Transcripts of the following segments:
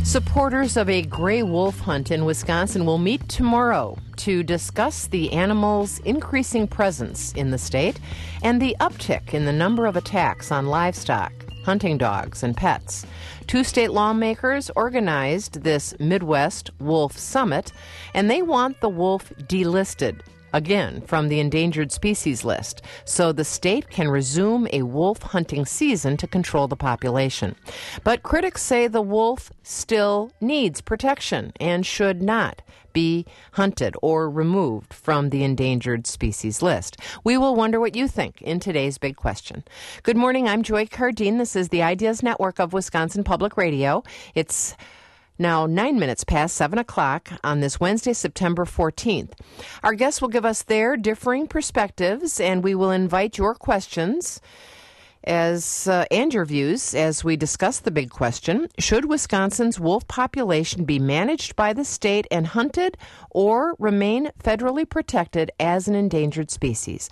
Supporters of a gray wolf hunt in Wisconsin will meet tomorrow to discuss the animal's increasing presence in the state and the uptick in the number of attacks on livestock, hunting dogs, and pets. Two state lawmakers organized this Midwest Wolf Summit, and they want the wolf delisted again from the endangered species list, so the state can resume a wolf hunting season to control the population. But critics say the wolf still needs protection and should not be hunted or removed from the endangered species list. We will wonder what you think in today's Big Question. Good morning, I'm Joy Cardine. This is the Ideas Network of Wisconsin Public Radio. It's now 9 minutes past 7 o'clock on this Wednesday, September 14th. Our guests will give us their differing perspectives, and we will invite your questions and your views as we discuss the big question. Should Wisconsin's wolf population be managed by the state and hunted or remain federally protected as an endangered species?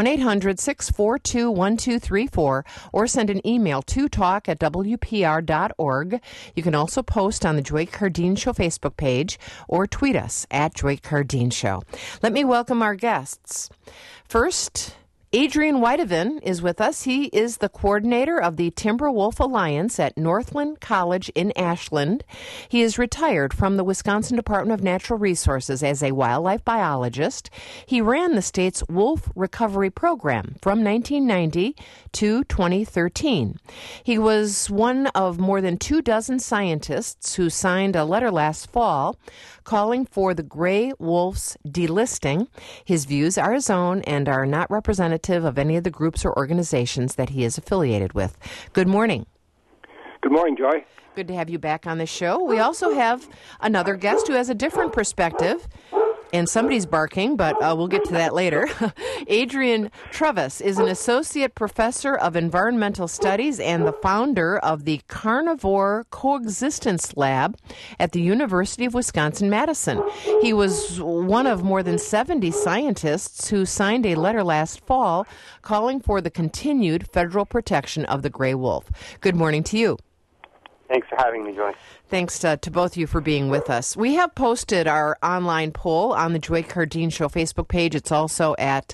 1-800-642-1234 or send an email to talk@wpr.org. You can also post on the Joy Cardine Show Facebook page or tweet us at Joy Cardine Show. Let me welcome our guests. First, Adrian Whiteavin is with us. He is the coordinator of the Timber Wolf Alliance at Northland College in Ashland. He is retired from the Wisconsin Department of Natural Resources as a wildlife biologist. He ran the state's wolf recovery program from 1990 to 2013. He was one of more than 24 scientists who signed a letter last fall calling for the gray wolf's delisting. His views are his own and are not representative of any of the groups or organizations that he is affiliated with. Good morning. Good morning, Joy. Good to have you back on the show. We also have another guest who has a different perspective. And somebody's barking, but we'll get to that later. Adrian Trevis is an associate professor of environmental studies and the founder of the Carnivore Coexistence Lab at the University of Wisconsin-Madison. He was one of more than 70 scientists who signed a letter last fall calling for the continued federal protection of the gray wolf. Good morning to you. Thanks for having me, Joy. Thanks to both of you for being with us. We have posted our online poll on the Joy Cardine Show Facebook page. It's also at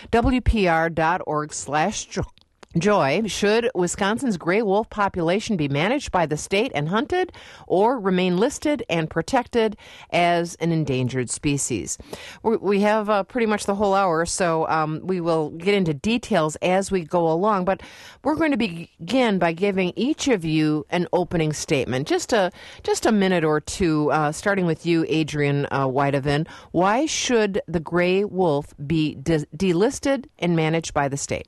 wpr.org/joy. Should Wisconsin's gray wolf population be managed by the state and hunted or remain listed and protected as an endangered species? We have pretty much the whole hour, so we will get into details as we go along. But we're going to begin by giving each of you an opening statement, just a minute or two, starting with you, Adrian Whiteavin. Why should the gray wolf be delisted and managed by the state?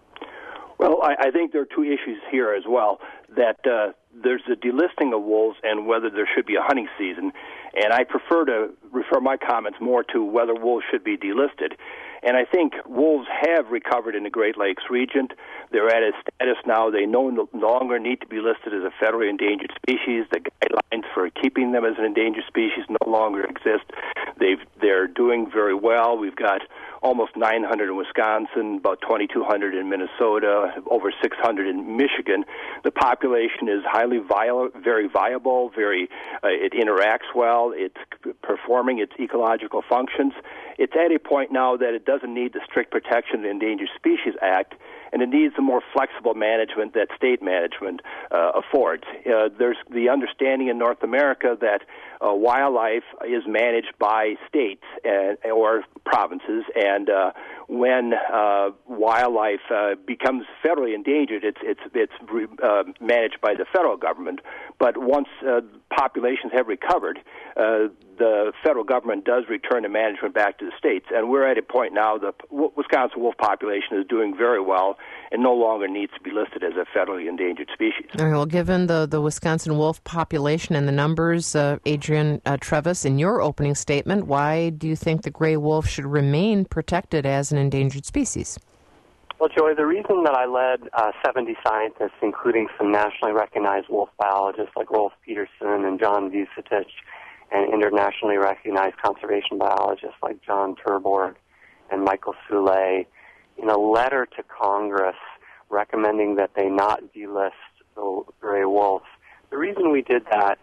Well, I think there are two issues here as well, that there's the delisting of wolves and whether there should be a hunting season. And I prefer to refer my comments more to whether wolves should be delisted. And I think wolves have recovered in the Great Lakes region. They're at a status now they no longer need to be listed as a federally endangered species. The guidelines for keeping them as an endangered species no longer exist. They're doing very well. We've got almost 900 in Wisconsin, about 2,200 in Minnesota, over 600 in Michigan. The population is highly very viable, it interacts well, it's performing its ecological functions. It's at a point now that it doesn't need the strict protection of the Endangered Species Act, and it needs the more flexible management that state management affords. There's the understanding in North America that wildlife is managed by states or provinces, and when wildlife becomes federally endangered, it's managed by the federal government. But once populations have recovered, the federal government does return the management back to the states, and we're at a point now the Wisconsin wolf population is doing very well and no longer needs to be listed as a federally endangered species. All right, well, given the Wisconsin wolf population and the numbers, Adrian Trevis, in your opening statement, why do you think the gray wolf should remain protected as an endangered species? Well, Joy, the reason that I led 70 scientists, including some nationally recognized wolf biologists like Rolf Peterson and John Vucetich, and internationally recognized conservation biologists like John Terborg and Michael Soule, in a letter to Congress recommending that they not delist the gray wolves. The reason we did that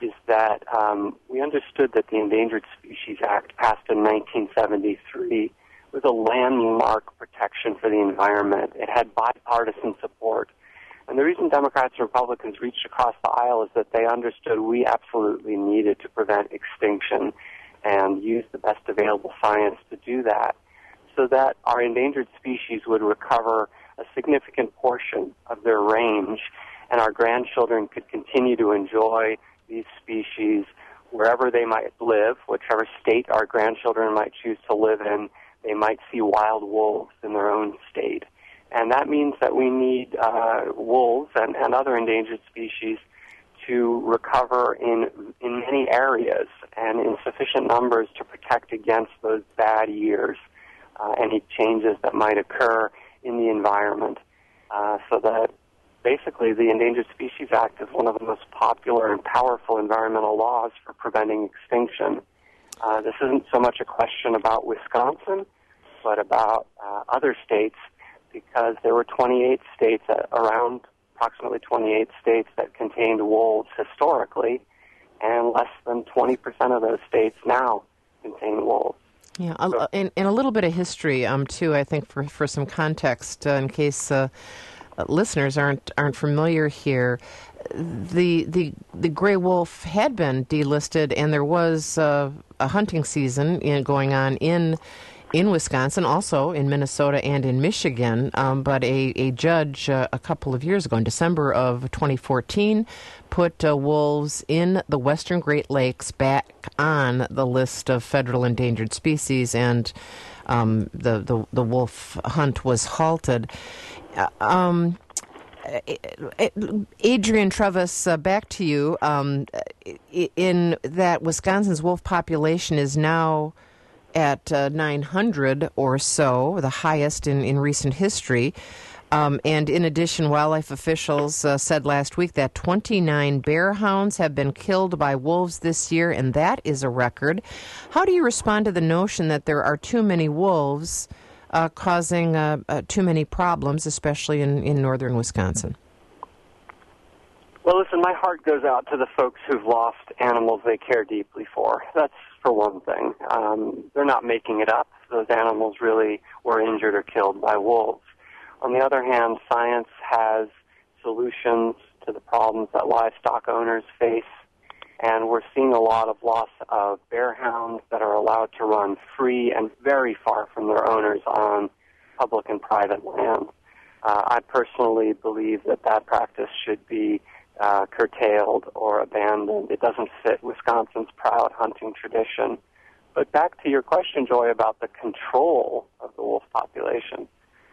is that we understood that the Endangered Species Act, passed in 1973, was a landmark protection for the environment. It had bipartisan support. And the reason Democrats and Republicans reached across the aisle is that they understood we absolutely needed to prevent extinction and use the best available science to do that, so that our endangered species would recover a significant portion of their range, and our grandchildren could continue to enjoy these species wherever they might live, whichever state our grandchildren might choose to live in. They might see wild wolves in their own state. And that means that we need wolves and other endangered species to recover in many areas and in sufficient numbers to protect against those bad years, any changes that might occur in the environment. So that basically the Endangered Species Act is one of the most popular and powerful environmental laws for preventing extinction. This isn't so much a question about Wisconsin, but about other states, because there were 28 states, around approximately 28 states that contained wolves historically, and less than 20% of those states now contain wolves. Yeah, and a little bit of history, too, I think, for some context, in case listeners aren't familiar here. The gray wolf had been delisted, and there was a hunting season going on in Wisconsin, also in Minnesota and in Michigan, but a judge a couple of years ago, in December of 2014, put wolves in the Western Great Lakes back on the list of federal endangered species, and the wolf hunt was halted. Adrian Trevis, back to you. In that Wisconsin's wolf population is now at 900 or so, the highest in recent history. And in addition, wildlife officials said last week that 29 bear hounds have been killed by wolves this year, and that is a record. How do you respond to the notion that there are too many wolves causing too many problems, especially in northern Wisconsin? Well, listen, my heart goes out to the folks who've lost animals they care deeply for. That's for one thing. They're not making it up. Those animals really were injured or killed by wolves. On the other hand, science has solutions to the problems that livestock owners face, and we're seeing a lot of loss of bear hounds that are allowed to run free and very far from their owners on public and private land. I personally believe that practice should be curtailed or abandoned. It doesn't fit Wisconsin's proud hunting tradition. But back to your question, Joy, about the control of the wolf population.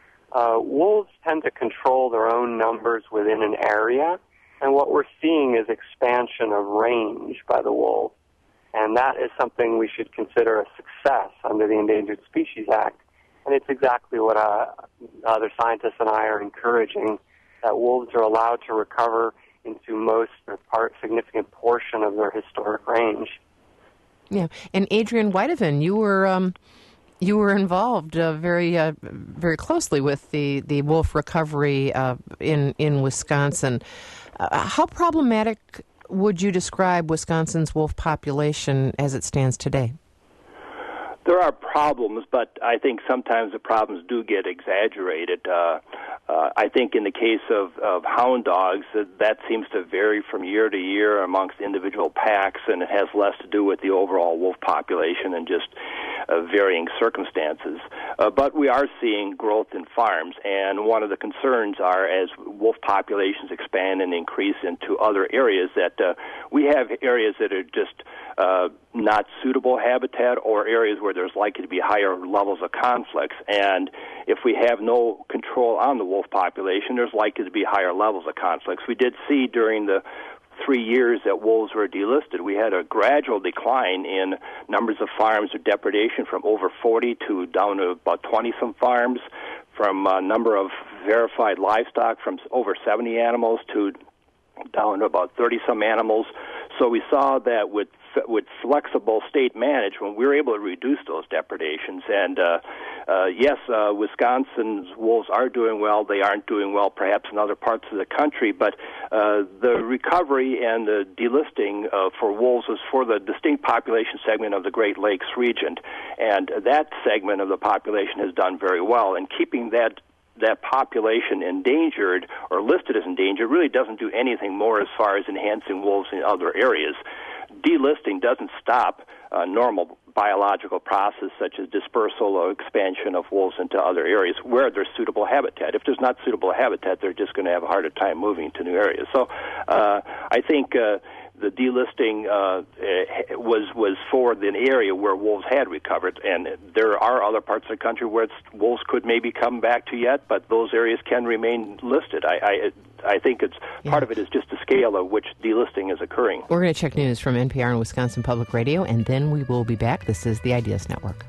Wolves tend to control their own numbers within an area, and what we're seeing is expansion of range by the wolves. And that is something we should consider a success under the Endangered Species Act. And it's exactly what other scientists and I are encouraging, that wolves are allowed to recover into most or significant portion of their historic range. Yeah, and Adrian Whitehaven, you were involved very closely with the wolf recovery in Wisconsin. How problematic would you describe Wisconsin's wolf population as it stands today? There are problems, but I think sometimes the problems do get exaggerated. I think in the case of hound dogs, that seems to vary from year to year amongst individual packs, and it has less to do with the overall wolf population and just varying circumstances. But we are seeing growth in farms, and one of the concerns are as wolf populations expand and increase into other areas that we have areas that are just not suitable habitat or areas where there's likely to be higher levels of conflicts. And if we have no control on the wolf population, there's likely to be higher levels of conflicts. We did see during the 3 years that wolves were delisted, we had a gradual decline in numbers of farms of depredation from over 40 to down to about 20-some farms, from a number of verified livestock from over 70 animals to down to about 30-some animals. So we saw that with with flexible state management, we were able to reduce those depredations. And yes, Wisconsin's wolves are doing well. They aren't doing well perhaps in other parts of the country, but the recovery and the delisting for wolves is for the distinct population segment of the Great Lakes region. And that segment of the population has done very well. And keeping that population endangered or listed as endangered really doesn't do anything more as far as enhancing wolves in other areas. Delisting doesn't stop normal biological process such as dispersal or expansion of wolves into other areas where there's suitable habitat. If there's not suitable habitat, they're just going to have a harder time moving to new areas. So I think the delisting was for the area where wolves had recovered, and there are other parts of the country where wolves could maybe come back to yet, but those areas can remain listed. I think it's part of it is just the scale of which delisting is occurring. We're going to check news from NPR and Wisconsin Public Radio, and then we will be back. This is the Ideas Network.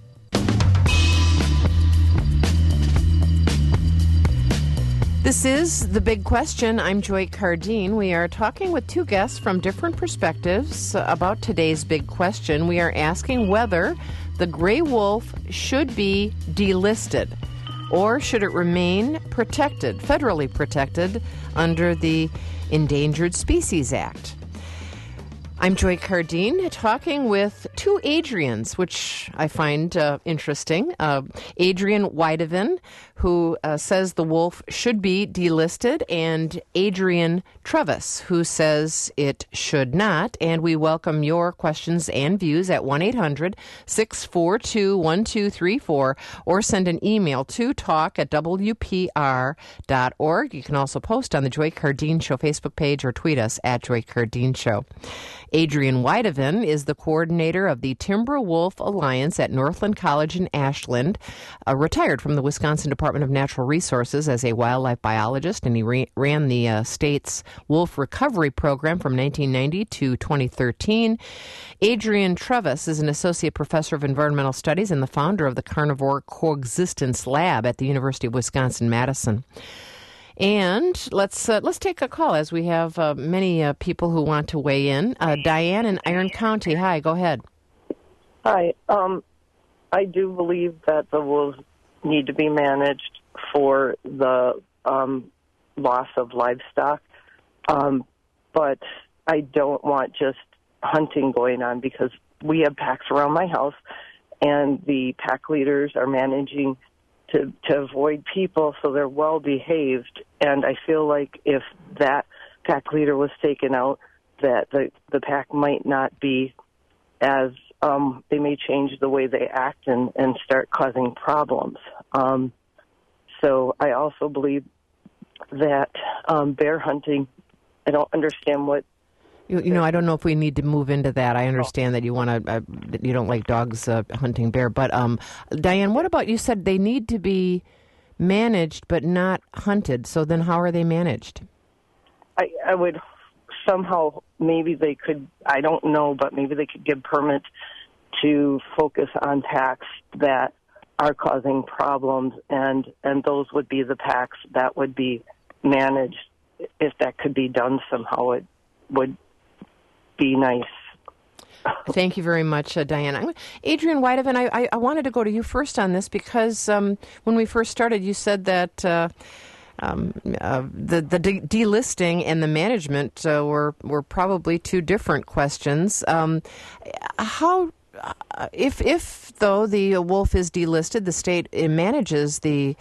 This is The Big Question. I'm Joy Cardine. We are talking with two guests from different perspectives about today's big question. We are asking whether the gray wolf should be delisted or should it remain protected, federally protected, under the Endangered Species Act. I'm Joy Cardine, talking with two Adrians, which I find interesting. Adrian Weideven, who says the wolf should be delisted, and Adrian Trevis, who says it should not. And we welcome your questions and views at 1-800-642-1234, or send an email to talk@wpr.org. You can also post on the Joy Cardine Show Facebook page or tweet us at Joy Cardine Show. Adrian Weideven is the coordinator of the Timber Wolf Alliance at Northland College in Ashland, retired from the Wisconsin Department of Natural Resources as a wildlife biologist, and he ran the state's wolf recovery program from 1990 to 2013. Adrian Trevis is an associate professor of environmental studies and the founder of the Carnivore Coexistence Lab at the University of Wisconsin-Madison. And let's take a call, as we have many people who want to weigh in. Diane in Iron County. Hi, go ahead. Hi. I do believe that the wolves need to be managed for the loss of livestock, but I don't want just hunting going on, because we have packs around my house, and the pack leaders are managing to avoid people, so they're well behaved. And I feel like if that pack leader was taken out, that the pack might not be as they may change the way they act and start causing problems. So I also believe that bear hunting, I don't understand what. I don't know if we need to move into that. I understand that you want to, you don't like dogs hunting bear. But Diane, what about, you said they need to be managed but not hunted. So then how are they managed? I would somehow, maybe they could, I don't know, but maybe they could give permits to focus on packs that are causing problems, and those would be the packs that would be managed. If that could be done somehow, it would be nice. Thank you very much, Diane. Adrian Weideven, I wanted to go to you first on this, because when we first started, you said that the delisting and the management were probably two different questions. How, if though the wolf is delisted, the state manages the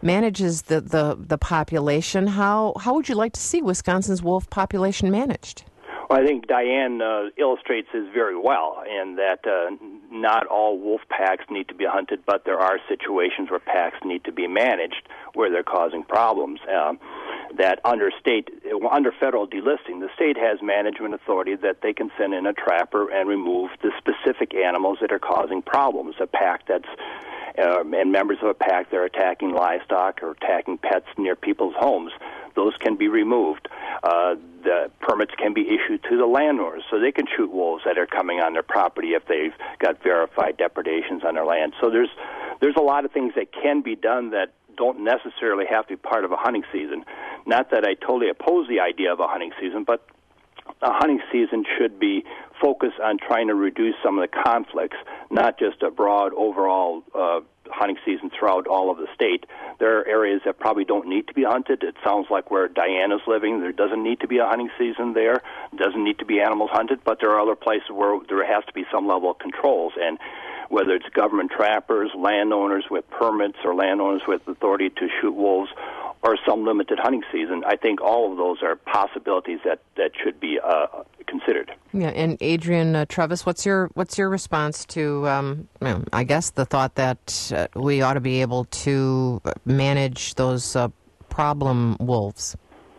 population, how would you like to see Wisconsin's wolf population managed? Well, I think Diane illustrates this very well, in that not all wolf packs need to be hunted, but there are situations where packs need to be managed where they're causing problems. That under federal delisting, the state has management authority that they can send in a trapper and remove the specific animals that are causing problems. A pack that's and members of a pack that are attacking livestock or attacking pets near people's homes, those can be removed. The permits can be issued to the landowners, so they can shoot wolves that are coming on their property if they've got verified depredations on their land. So there's a lot of things that can be done that don't necessarily have to be part of a hunting season. Not that I totally oppose the idea of a hunting season, but a hunting season should be focused on trying to reduce some of the conflicts, not just a broad overall hunting season throughout all of the state. There are areas that probably don't need to be hunted. It sounds like where Diana's living, there doesn't need to be a hunting season there. Doesn't need to be animals hunted, but there are other places where there has to be some level of controls. And whether it's government trappers, landowners with permits, or landowners with authority to shoot wolves, or some limited hunting season, I think all of those are possibilities that should be considered. Yeah, and Adrian Trevis, what's your response to, I guess, the thought that we ought to be able to manage those problem wolves?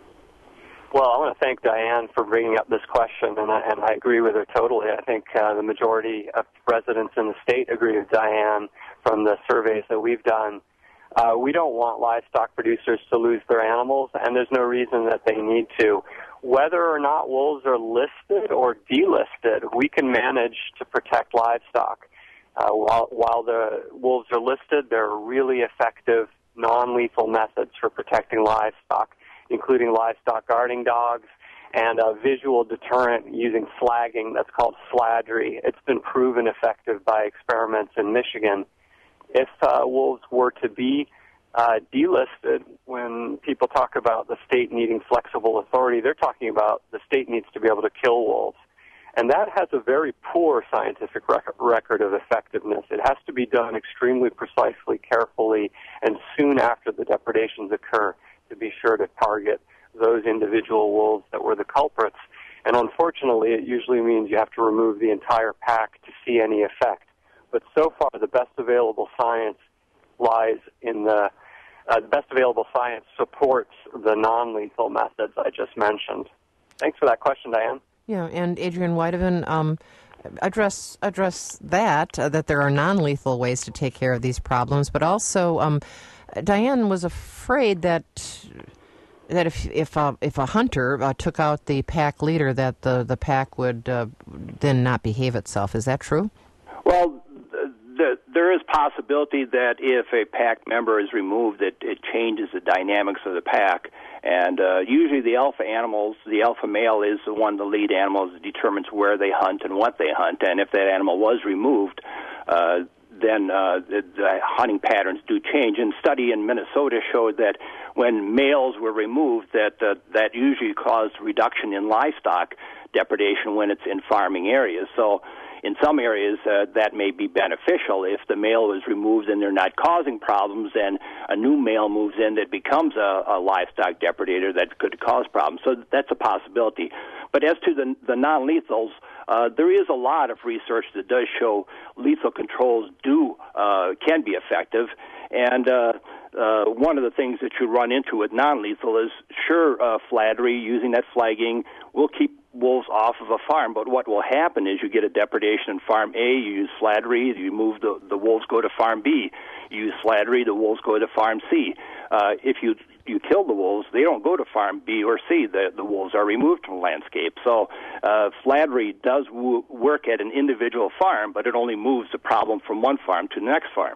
Well, I want to thank Diane for bringing up this question, and I agree with her totally. I think the majority of residents in the state agree with Diane from the surveys that we've done. We don't want livestock producers to lose their animals, and there's no reason that they need to. Whether or not wolves are listed or delisted, we can manage to protect livestock. While the wolves are listed, there are really effective non-lethal methods for protecting livestock, including livestock guarding dogs and a visual deterrent using flagging that's called fladry. It's been proven effective by experiments in Michigan. If wolves were to be delisted, when people talk about the state needing flexible authority, they're talking about the state needs to be able to kill wolves. And that has a very poor scientific record of effectiveness. It has to be done extremely precisely, carefully, and soon after the depredations occur to be sure to target those individual wolves that were the culprits. And unfortunately, it usually means you have to remove the entire pack to see any effect. But so far, the best available science lies in the best available science supports the non-lethal methods I just mentioned. Thanks for that question, Diane. Yeah, and Adrian Whitehaven, address that there are non-lethal ways to take care of these problems, but also Diane was afraid that if a hunter took out the pack leader, that the pack would then not behave itself. Is that true? Well, there is possibility that if a pack member is removed, it changes the dynamics of the pack. And usually the alpha male is the one, the lead animal, that determines where they hunt and what they hunt. And if that animal was removed, then the hunting patterns do change. And study in Minnesota showed that when males were removed, that usually caused reduction in livestock depredation when it's in farming areas. So in some areas, that may be beneficial. If the male is removed and they're not causing problems, then a new male moves in that becomes a livestock depredator that could cause problems. So that's a possibility. But as to the non-lethals, there is a lot of research that does show lethal controls can be effective. And one of the things that you run into with non-lethal is, flattery, using that flagging will keep wolves off of a farm, but what will happen is you get a depredation in farm A, you use flattery, you move the wolves go to farm B, you use flattery, the wolves go to farm C. If you kill the wolves, they don't go to farm B or C, the wolves are removed from the landscape. So flattery does work at an individual farm, but it only moves the problem from one farm to the next farm.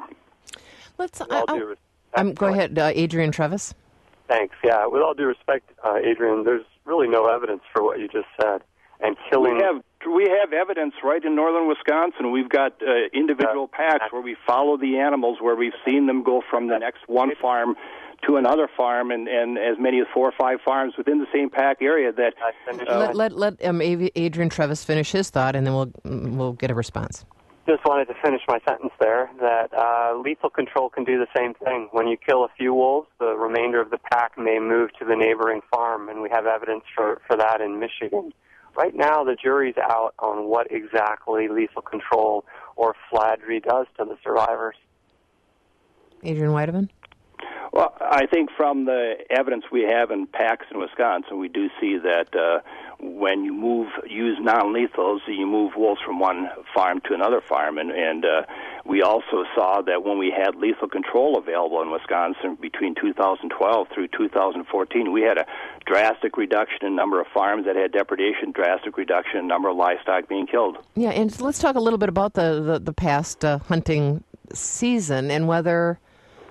Go ahead, Adrian Trevis. Thanks. Yeah, with all due respect, Adrian, there's really no evidence for what you just said. And killing. We have evidence right in northern Wisconsin. We've got individual packs where we follow the animals, where we've seen them go from the next one farm to another farm, and as many as 4 or 5 farms within the same pack area. That let Adrian Trevis finish his thought, and then we'll get a response. Just wanted to finish my sentence there, that lethal control can do the same thing. When you kill a few wolves, the remainder of the pack may move to the neighboring farm, and we have evidence for that in Michigan. Right now, the jury's out on what exactly lethal control or flattery does to the survivors. Adrian Whitehaven? Well, I think from the evidence we have in packs in Wisconsin, we do see that when you use non-lethals, you move wolves from one farm to another farm. And we also saw that when we had lethal control available in Wisconsin between 2012 through 2014, we had a drastic reduction in number of farms that had depredation, drastic reduction in number of livestock being killed. Yeah, and let's talk a little bit about the past hunting season and whether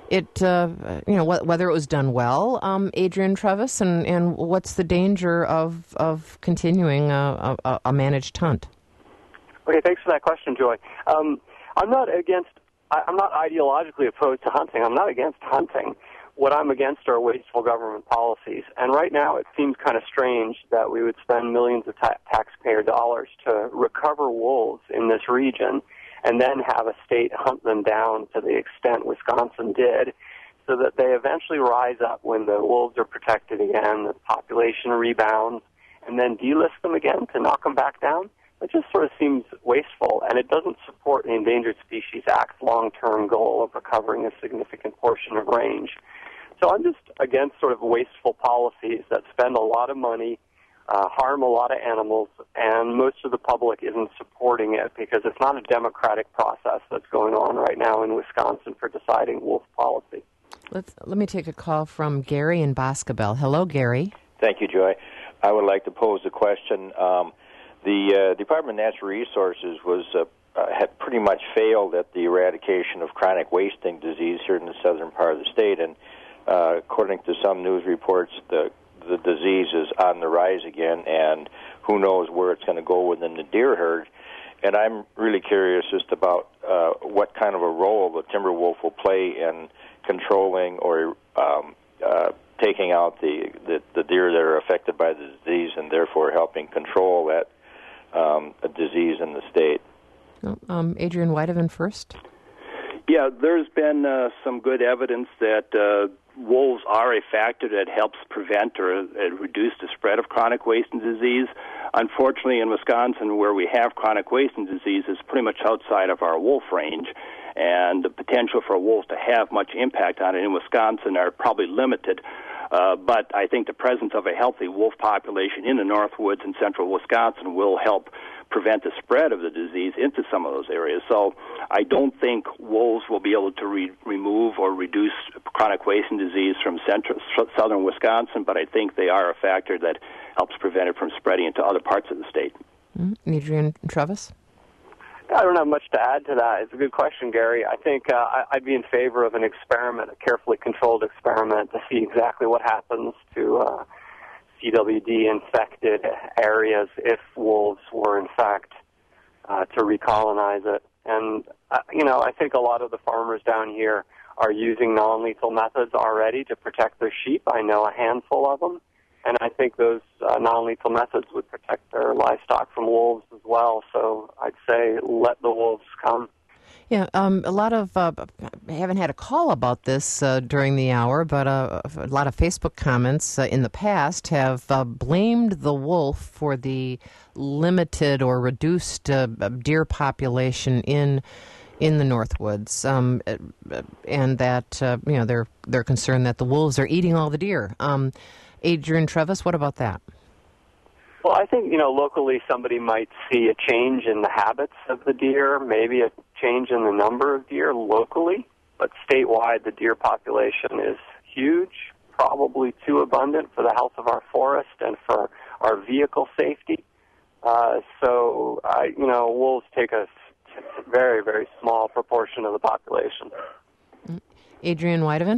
whether it was done well, Adrienne Trevis, and what's the danger of continuing a managed hunt? Okay, thanks for that question, Joy. I'm not ideologically opposed to hunting. I'm not against hunting. What I'm against are wasteful government policies. And right now it seems kind of strange that we would spend millions of taxpayer dollars to recover wolves in this region and then have a state hunt them down to the extent Wisconsin did, so that they eventually rise up when the wolves are protected again, the population rebounds, and then delist them again to knock them back down. It just sort of seems wasteful, and it doesn't support the Endangered Species Act's long-term goal of recovering a significant portion of range. So I'm just against sort of wasteful policies that spend a lot of money, harm a lot of animals, and most of the public isn't supporting it because it's not a democratic process that's going on right now in Wisconsin for deciding wolf policy. Let me take a call from Gary in Boscobel. Hello, Gary. Thank you, Joy. I would like to pose a question. The Department of Natural Resources had pretty much failed at the eradication of chronic wasting disease here in the southern part of the state, and according to some news reports, the disease is on the rise again, and who knows where it's going to go within the deer herd. And I'm really curious just about what kind of a role the timber wolf will play in controlling or taking out the deer that are affected by the disease, and therefore helping control that disease in the state. Adrienne Weideman first. Yeah, there's been some good evidence that wolves are a factor that helps prevent or reduce the spread of chronic wasting disease. Unfortunately, in Wisconsin, where we have chronic wasting disease, is pretty much outside of our wolf range, and the potential for wolves to have much impact on it in Wisconsin are probably limited. But I think the presence of a healthy wolf population in the Northwoods and central Wisconsin will help prevent the spread of the disease into some of those areas. So I don't think wolves will be able to remove or reduce chronic wasting disease from southern Wisconsin, but I think they are a factor that helps prevent it from spreading into other parts of the state. Adrienne Trevis? I don't have much to add to that. It's a good question, Gary. I think I'd be in favor of an experiment, a carefully controlled experiment, to see exactly what happens to CWD-infected areas if wolves were, in fact, to recolonize it. And, I think a lot of the farmers down here are using non-lethal methods already to protect their sheep. I know a handful of them. And I think those non-lethal methods would protect their livestock from wolves as well. So I'd say let the wolves come. Yeah, a lot of, I haven't had a call about this during the hour, but a lot of Facebook comments in the past have blamed the wolf for the limited or reduced deer population in the Northwoods, and that, they're concerned that the wolves are eating all the deer. Adrienne Trevis, what about that? Well, I think, locally somebody might see a change in the habits of the deer, maybe a change in the number of deer locally, but statewide the deer population is huge, probably too abundant for the health of our forest and for our vehicle safety. So wolves take a very, very small proportion of the population. Adrienne Weideman?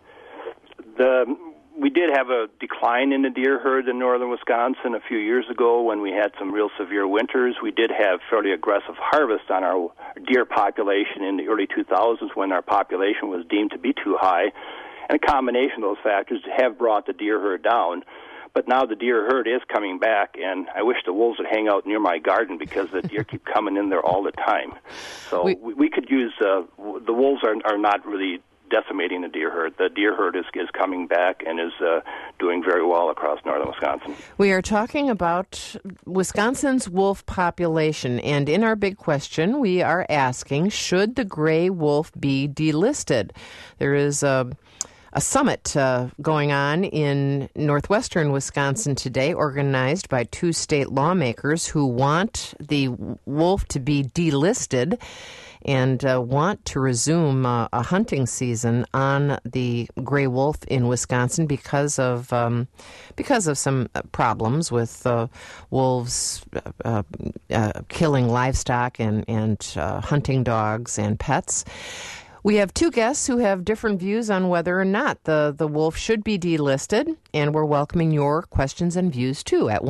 We did have a decline in the deer herd in northern Wisconsin a few years ago when we had some real severe winters. We did have fairly aggressive harvest on our deer population in the early 2000s when our population was deemed to be too high. And a combination of those factors have brought the deer herd down. But now the deer herd is coming back, and I wish the wolves would hang out near my garden because the deer keep coming in there all the time. So we could use, the wolves are not really decimating the deer herd. The deer herd is coming back and is doing very well across northern Wisconsin. We are talking about Wisconsin's wolf population, and in our big question, we are asking, should the gray wolf be delisted? There is a summit going on in northwestern Wisconsin today, organized by two state lawmakers who want the wolf to be delisted and want to resume a hunting season on the gray wolf in Wisconsin because of some problems with wolves killing livestock and hunting dogs and pets. We have two guests who have different views on whether or not the wolf should be delisted, and we're welcoming your questions and views, too, at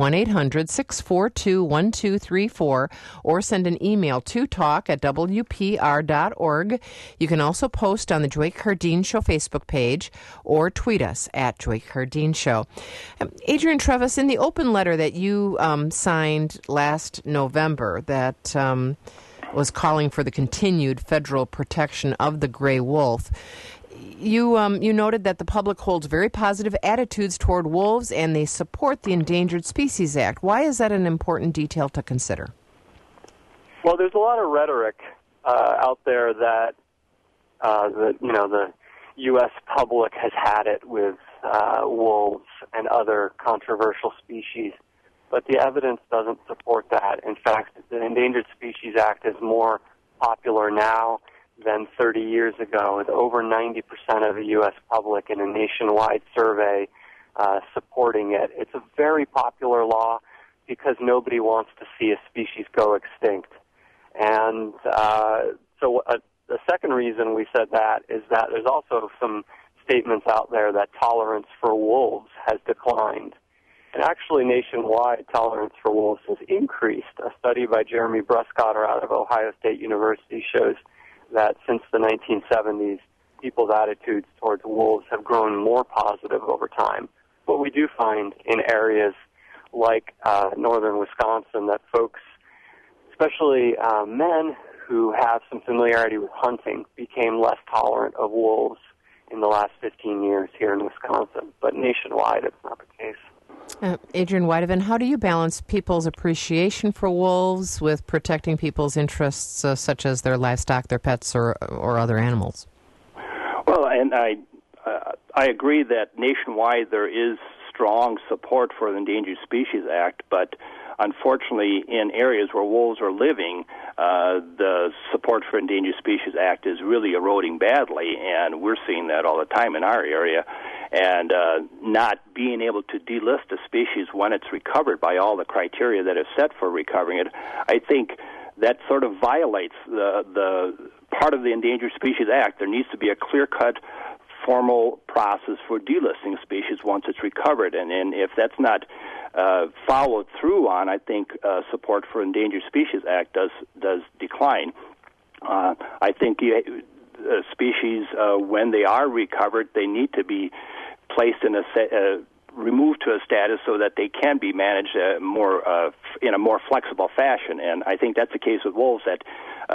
1-800-642-1234, or send an email to talk@wpr.org. You can also post on the Joy Cardine Show Facebook page, or tweet us at Joy Cardine Show. Adrian Trevis, in the open letter that you signed last November that was calling for the continued federal protection of the gray wolf, you noted that the public holds very positive attitudes toward wolves and they support the Endangered Species Act. Why is that an important detail to consider? Well, there's a lot of rhetoric out there that the U.S. public has had it with wolves and other controversial species. But the evidence doesn't support that. In fact, the Endangered Species Act is more popular now than 30 years ago, with over 90% of the U.S. public in a nationwide survey supporting it. It's a very popular law because nobody wants to see a species go extinct. And the second reason we said that is that there's also some statements out there that tolerance for wolves has declined. And actually, nationwide, tolerance for wolves has increased. A study by Jeremy Bruscotter out of Ohio State University shows that since the 1970s, people's attitudes towards wolves have grown more positive over time. But we do find in areas like northern Wisconsin that folks, especially men who have some familiarity with hunting, became less tolerant of wolves in the last 15 years here in Wisconsin. But nationwide, it's not the case. Adrian Whitehaven, how do you balance people's appreciation for wolves with protecting people's interests, such as their livestock, their pets, or other animals? Well, and I agree that nationwide there is strong support for the Endangered Species Act, but unfortunately, in areas where wolves are living, the support for Endangered Species Act is really eroding badly, and we're seeing that all the time in our area. And not being able to delist a species when it's recovered by all the criteria that is set for recovering it, I think that sort of violates the part of the Endangered Species Act. There needs to be a clear-cut formal process for delisting a species once it's recovered, and if that's not followed through on, I think support for Endangered Species Act does decline. I think species, when they are recovered, they need to be placed in removed to a status so that they can be managed in a more flexible fashion. And I think that's the case with wolves, that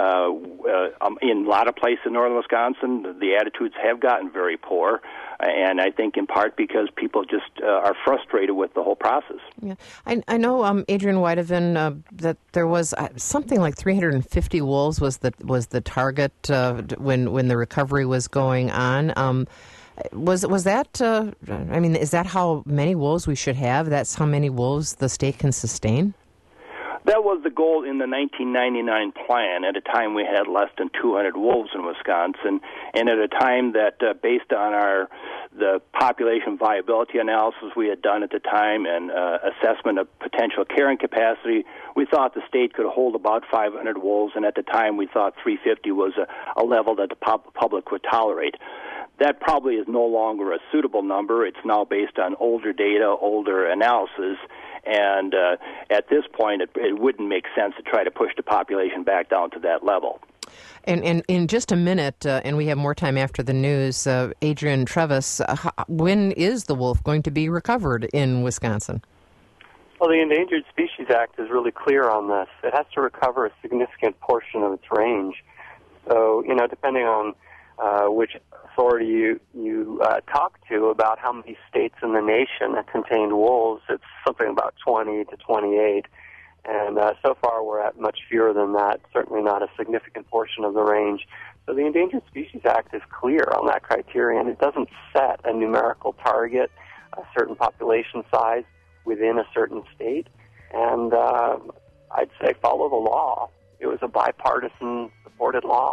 in a lot of places in northern Wisconsin, the attitudes have gotten very poor, and I think in part because people just are frustrated with the whole process. Yeah, I know, Adrian Whitehaven, that there was something like 350 wolves was the target when the recovery was going on. Was that? Is that how many wolves we should have? That's how many wolves the state can sustain? That was the goal in the 1999 plan. At a time we had less than 200 wolves in Wisconsin, and at a time that, based on the population viability analysis we had done at the time and assessment of potential carrying capacity, we thought the state could hold about 500 wolves, and at the time we thought 350 was a level that the public would tolerate. That probably is no longer a suitable number. It's now based on older data, older analysis, and at this point it wouldn't make sense to try to push the population back down to that level. And in just a minute, and we have more time after the news, Adrian Trevis, when is the wolf going to be recovered in Wisconsin? Well, the Endangered Species Act is really clear on this. It has to recover a significant portion of its range. So, depending on which authority you talk to about how many states in the nation that contained wolves, it's something about 20 to 28. And so far we're at much fewer than that, certainly not a significant portion of the range. So the Endangered Species Act is clear on that criterion. It doesn't set a numerical target, a certain population size within a certain state. And I'd say follow the law. It was a bipartisan supported law.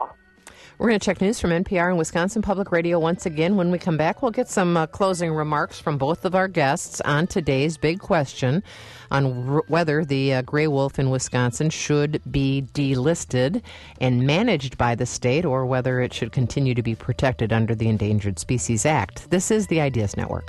We're going to check news from NPR and Wisconsin Public Radio once again. When we come back, we'll get some closing remarks from both of our guests on today's big question on whether the gray wolf in Wisconsin should be delisted and managed by the state or whether it should continue to be protected under the Endangered Species Act. This is the Ideas Network.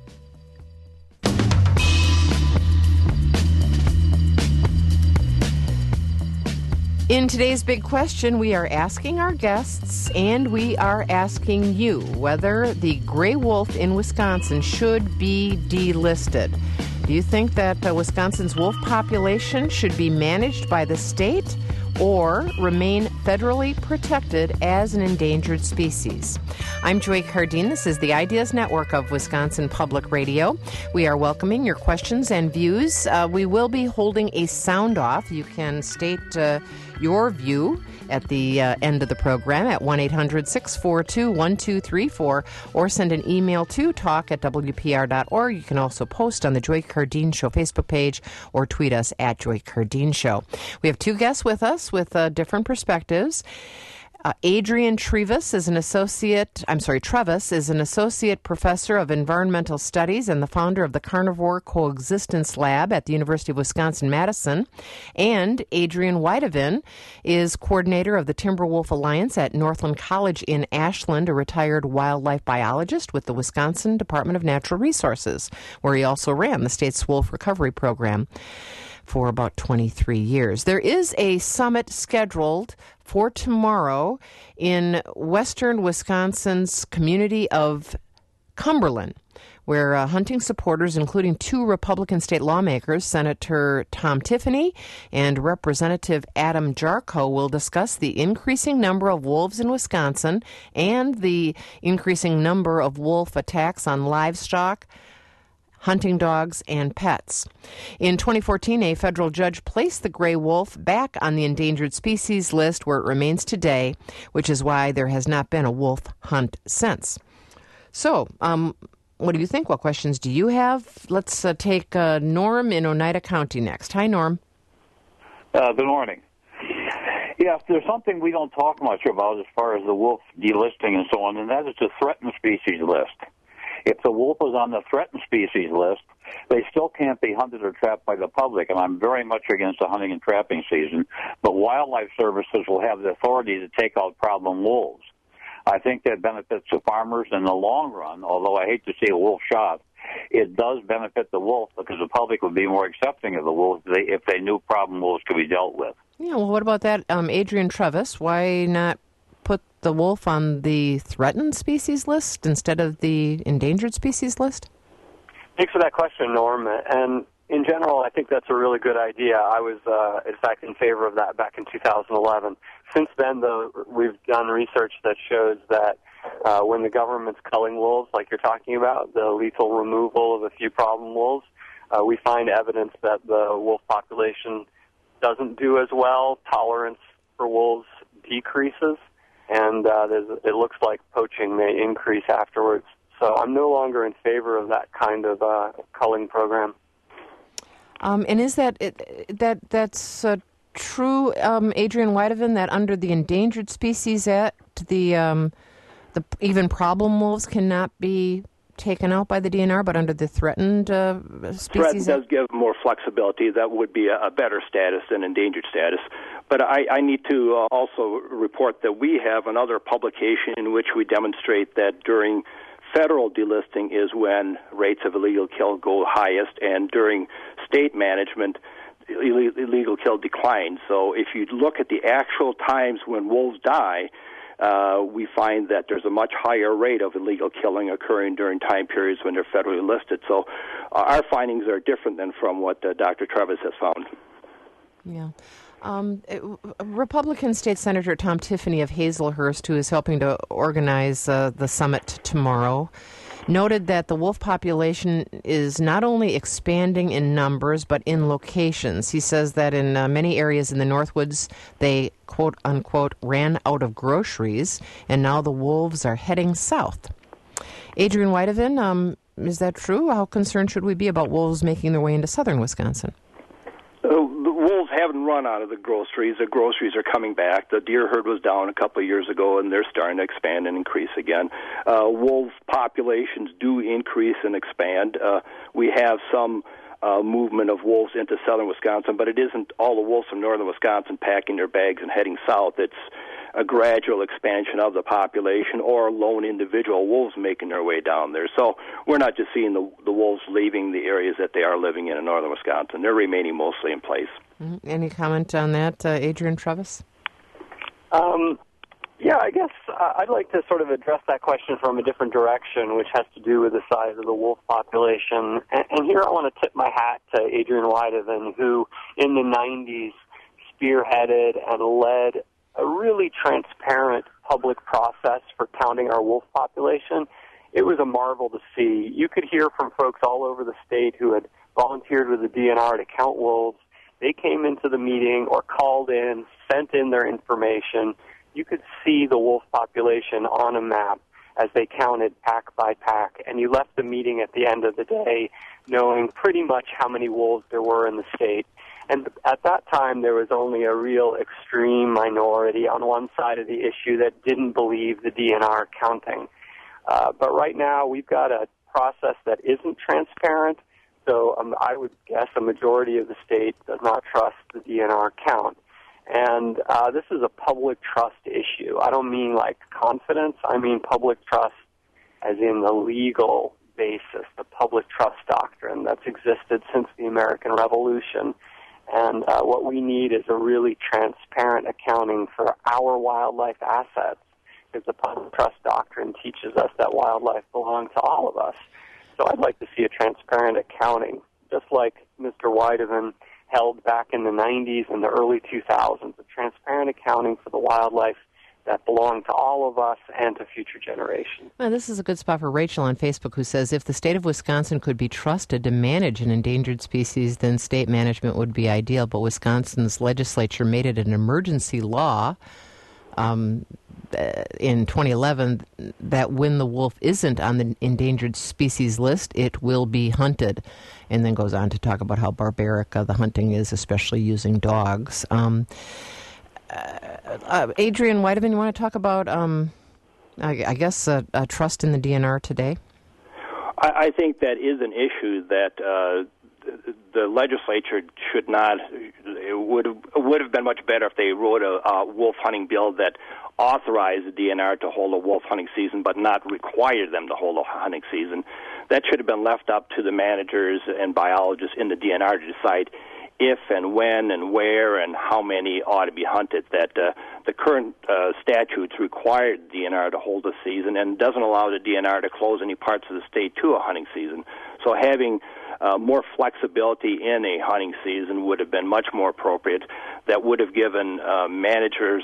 In today's big question, we are asking our guests and we are asking you whether the gray wolf in Wisconsin should be delisted. Do you think that Wisconsin's wolf population should be managed by the state or remain federally protected as an endangered species? I'm Joy Cardine. This is the Ideas Network of Wisconsin Public Radio. We are welcoming your questions and views. We will be holding a sound off. You can state your view at the end of the program at 1-800-642-1234 or send an email to talk@wpr.org. You can also post on the Joy Cardine Show Facebook page or tweet us at Joy Cardine Show. We have two guests with us with different perspectives. Adrian Trevis is an associate professor of environmental studies and the founder of the Carnivore Coexistence Lab at the University of Wisconsin-Madison. And Adrian Whitevin is coordinator of the Timberwolf Alliance at Northland College in Ashland, a retired wildlife biologist with the Wisconsin Department of Natural Resources, where he also ran the state's wolf recovery program for about 23 years. There is a summit scheduled for tomorrow in western Wisconsin's community of Cumberland, where hunting supporters, including two Republican state lawmakers, Senator Tom Tiffany and Representative Adam Jarko, will discuss the increasing number of wolves in Wisconsin and the increasing number of wolf attacks on livestock, hunting dogs, and pets. In 2014, a federal judge placed the gray wolf back on the endangered species list where it remains today, which is why there has not been a wolf hunt since. So, what do you think? What questions do you have? Let's take Norm in Oneida County next. Hi, Norm. Good morning. Yeah, there's something we don't talk much about as far as the wolf delisting and so on, and that is the threatened species list. If the wolf is on the threatened species list, they still can't be hunted or trapped by the public, and I'm very much against the hunting and trapping season, but wildlife services will have the authority to take out problem wolves. I think that benefits the farmers in the long run, although I hate to see a wolf shot. It does benefit the wolf because the public would be more accepting of the wolves if they knew problem wolves could be dealt with. Yeah, well, what about that, Adrian Trevis? Why not put the wolf on the threatened species list instead of the endangered species list? Thanks for that question, Norm. And in general, I think that's a really good idea. I was, in fact, in favor of that back in 2011. Since then, though, we've done research that shows that when the government's culling wolves, like you're talking about, the lethal removal of a few problem wolves, we find evidence that the wolf population doesn't do as well. Tolerance for wolves decreases. And it looks like poaching may increase afterwards. So I'm no longer in favor of that kind of culling program. And is that's true, Adrian Whitevin, that under the Endangered Species Act, the even problem wolves cannot be taken out by the DNR, but under the threatened species Threat does give more flexibility. That would be a better status than endangered status. But I need to also report that we have another publication in which we demonstrate that during federal delisting is when rates of illegal kill go highest, and during state management, illegal kill declines. So if you look at the actual times when wolves die, we find that there's a much higher rate of illegal killing occurring during time periods when they're federally listed. So our findings are different than from what Dr. Trevis has found. Yeah. Republican State Senator Tom Tiffany of Hazelhurst, who is helping to organize the summit tomorrow, noted that the wolf population is not only expanding in numbers, but in locations. He says that in many areas in the Northwoods, they, quote unquote, ran out of groceries, and now the wolves are heading south. Adrian Whitevin, is that true? How concerned should we be about wolves making their way into southern Wisconsin? The wolves have haven't run out of the groceries. The groceries are coming back. The deer herd was down a couple of years ago, and they're starting to expand and increase again. Wolf populations do increase and expand. We have some movement of wolves into southern Wisconsin, but it isn't all the wolves from northern Wisconsin packing their bags and heading south. It's a gradual expansion of the population or lone individual wolves making their way down there. So we're not just seeing the wolves leaving the areas that they are living in northern Wisconsin. They're remaining mostly in place. Mm-hmm. Any comment on that, Adrian Trevis? Yeah, I guess I'd like to sort of address that question from a different direction, which has to do with the size of the wolf population. And here I want to tip my hat to Adrian Weideven, who in the 90s spearheaded and led a really transparent public process for counting our wolf population. It was a marvel to see. You could hear from folks all over the state who had volunteered with the DNR to count wolves. They came into the meeting or called in, sent in their information. You could see the wolf population on a map as they counted pack by pack, and you left the meeting at the end of the day knowing pretty much how many wolves there were in the state. And at that time, there was only a real extreme minority on one side of the issue that didn't believe the DNR counting. But right now, we've got a process that isn't transparent, so I would guess a majority of the state does not trust the DNR count. And this is a public trust issue. I don't mean like confidence. I mean public trust as in the legal basis, the public trust doctrine that's existed since the American Revolution. And what we need is a really transparent accounting for our wildlife assets, because the public trust doctrine teaches us that wildlife belongs to all of us. So I'd like to see a transparent accounting, just like Mr. Weideven held back in the 90s and the early 2000s, a transparent accounting for the wildlife that belong to all of us and to future generations. Well, this is a good spot for Rachel on Facebook, who says, if the state of Wisconsin could be trusted to manage an endangered species, then state management would be ideal. But Wisconsin's legislature made it an emergency law in 2011 that when the wolf isn't on the endangered species list, it will be hunted. And then goes on to talk about how barbaric the hunting is, especially using dogs. Adrian Weideven, you want to talk about, I guess, trust in the DNR today? I think that is an issue that the legislature should not. It would have been much better if they wrote a wolf hunting bill that authorized the DNR to hold a wolf hunting season, but not require them to hold a hunting season. That should have been left up to the managers and biologists in the DNR to decide if and when and where and how many ought to be hunted. That the current statutes require the DNR to hold a season and doesn't allow the DNR to close any parts of the state to a hunting season. So having more flexibility in a hunting season would have been much more appropriate. That would have given managers,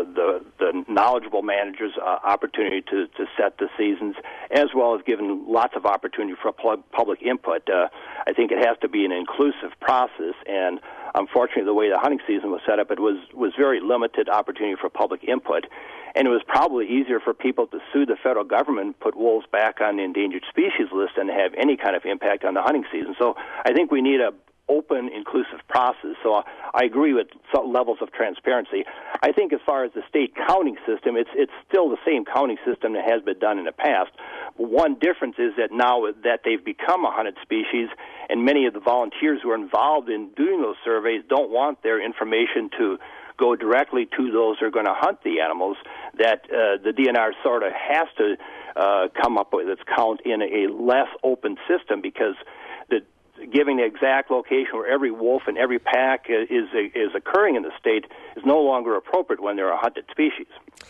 the knowledgeable managers, opportunity to set the seasons, as well as given lots of opportunity for public input. I think it has to be an inclusive process, and unfortunately, the way the hunting season was set up, it was very limited opportunity for public input. And it was probably easier for people to sue the federal government and put wolves back on the endangered species list than to have any kind of impact on the hunting season. So I think we need a open, inclusive process. So I agree with some levels of transparency. I think as far as the state counting system, it's still the same counting system that has been done in the past. One difference is that now that they've become a hunted species, and many of the volunteers who are involved in doing those surveys don't want their information to go directly to those who are going to hunt the animals, that the DNR sort of has to come up with its count in a less open system, because giving the exact location where every wolf and every pack is occurring in the state is no longer appropriate when there are hunted species.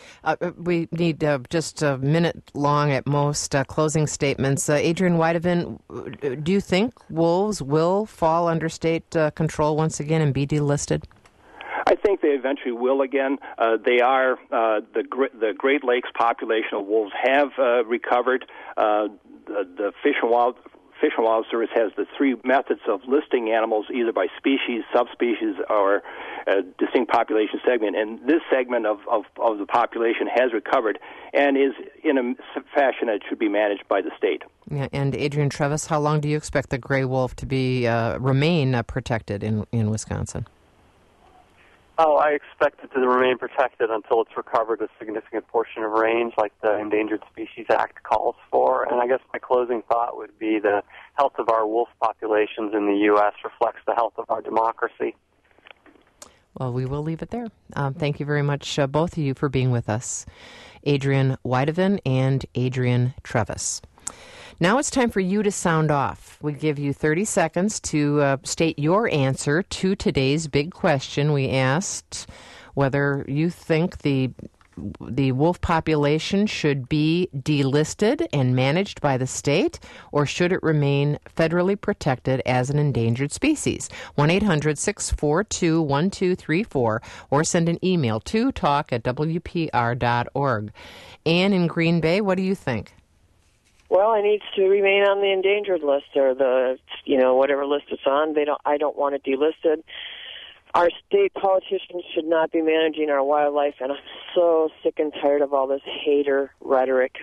We need just a minute long at most closing statements. Adrian Weideven, do you think wolves will fall under state control once again and be delisted? I think they eventually will again. They are the Great Lakes population of wolves have recovered. The Fish and Wildlife Service has the three methods of listing animals, either by species, subspecies, or distinct population segment. And this segment of the population has recovered and is in a fashion that should be managed by the state. Yeah, and Adrian Trevis, how long do you expect the gray wolf to be remain protected in Wisconsin? Oh, I expect it to remain protected until it's recovered a significant portion of range, like the Endangered Species Act calls for. And I guess my closing thought would be the health of our wolf populations in the U.S. reflects the health of our democracy. Well, we will leave it there. Thank you very much, both of you, for being with us. Adrian Wideven and Adrian Trevis. Now it's time for you to sound off. We give you 30 seconds to state your answer to today's big question. We asked whether you think the wolf population should be delisted and managed by the state, or should it remain federally protected as an endangered species? 1-800-642-1234, or send an email to talk@wpr.org. Anne in Green Bay, what do you think? Well, it needs to remain on the endangered list, or the, whatever list it's on. I don't want it delisted. Our state politicians should not be managing our wildlife, and I'm so sick and tired of all this hater rhetoric.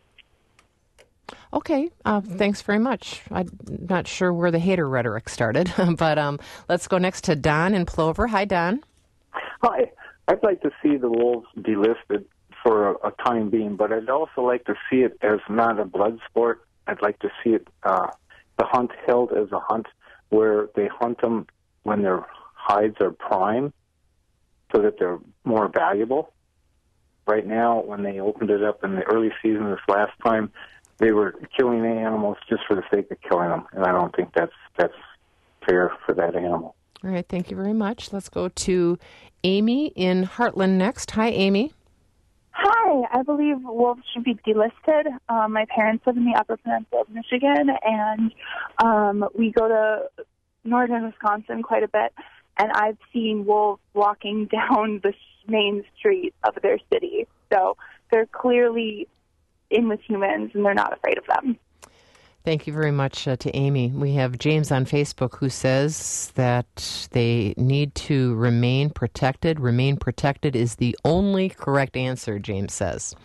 Okay, thanks very much. I'm not sure where the hater rhetoric started, but let's go next to Don in Plover. Hi, Don. Hi. I'd like to see the wolves delisted for a time being, but I'd also like to see it as not a blood sport. I'd like to see it, the hunt held as a hunt where they hunt them when their hides are prime so that they're more valuable. Right now, when they opened it up in the early season this last time, they were killing the animals just for the sake of killing them, and I don't think that's fair for that animal. All right, thank you very much. Let's go to Amy in Heartland next. Hi, Amy. Hi, I believe wolves should be delisted. My parents live in the Upper Peninsula of Michigan, and we go to northern Wisconsin quite a bit, and I've seen wolves walking down the main street of their city. So they're clearly in with humans, and they're not afraid of them. Thank you very much to Amy. We have James on Facebook who says that they need to remain protected. Remain protected is the only correct answer, James says.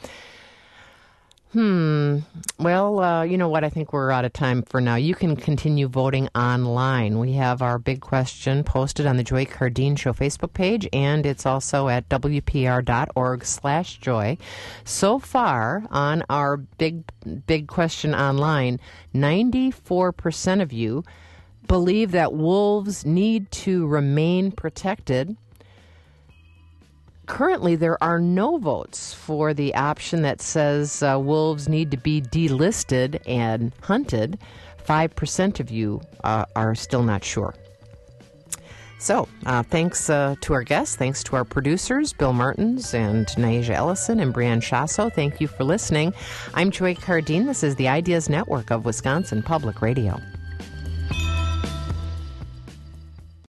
Well, you know what? I think we're out of time for now. You can continue voting online. We have our big question posted on the Joy Cardine Show Facebook page, and it's also at wpr.org/joy. So far, on our big question online, 94% of you believe that wolves need to remain protected. Currently, there are no votes for the option that says wolves need to be delisted and hunted. 5% of you are still not sure. So, thanks to our guests, thanks to our producers, Bill Martins and Naija Ellison and Brianne Chasso. Thank you for listening. I'm Joy Cardine. This is the Ideas Network of Wisconsin Public Radio.